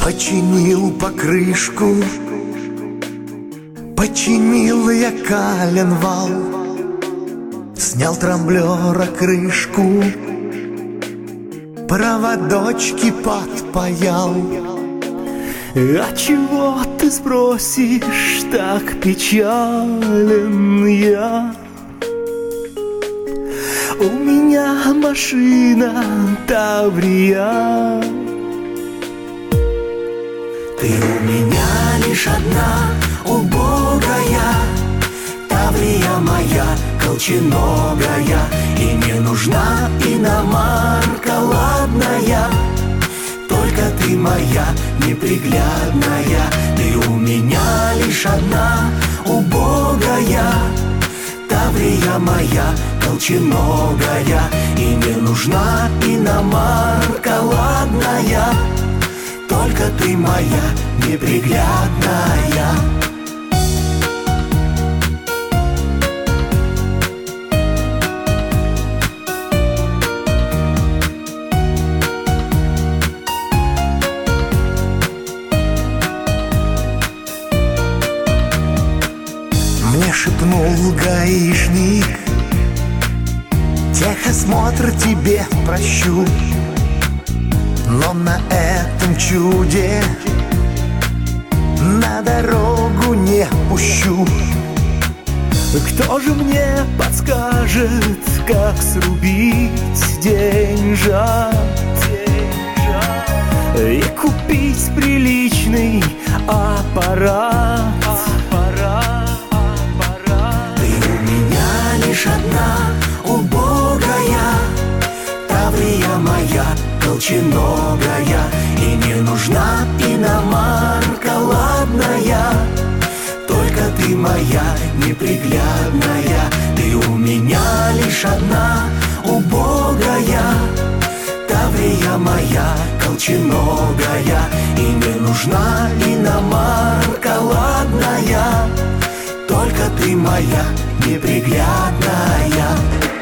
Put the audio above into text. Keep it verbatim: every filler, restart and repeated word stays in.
Починил покрышку, починил я коленвал, снял трамблера крышку, проводочки подпаял. А чего ты спросишь, так печален я? У меня машина Таврия. Ты у меня лишь одна, убогая Таврия моя, колченогая. И не нужна иномарка ладная, только ты моя неприглядная. Ты у меня лишь одна, убогая Таврия моя, колченогая. И не нужна иномарка ладная, только ты моя неприглядная. Мне шепнул гаишник: техосмотр тебе прощу, но на этом чуде на дорогу не пущу. Кто же мне подскажет, как срубить деньжат и купить приличный аппарат? Ты у меня лишь одна, убогая Таврия моя, колченогая. И не нужна иномарка ладная, только ты моя неприглядная. Ты у меня лишь одна, убогая Таврия моя, колченогая. И не нужна иномарка ладная, только ты моя неприглядная.